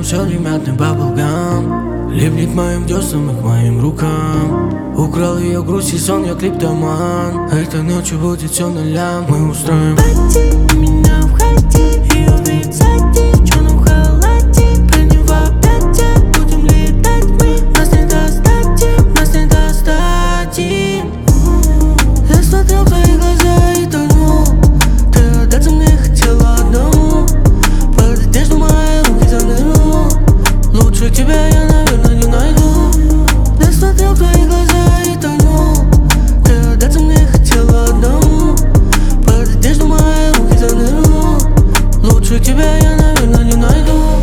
черный мятный баблгам липнет к моим деснам и к моим рукам. Украл ее грусть и сон, я клиптоман. Этой ночью будет все нулям. Мы устроим пойти, меня входи и увидеть сзади в черном халате. Про него опять будем летать мы. Нас не достать, нас не достать. Я смотрел в твои глаза и тонул. Ты отдаться мне хотела одному. Под одежду мои руки занырнул. Лучше тебя я, наверное, не найду. Я смотрел в твои глаза и тонул. Ты отдаться мне хотела одному. Под одежду мои руки занырнул. Лучше тебя я, наверное, не найду.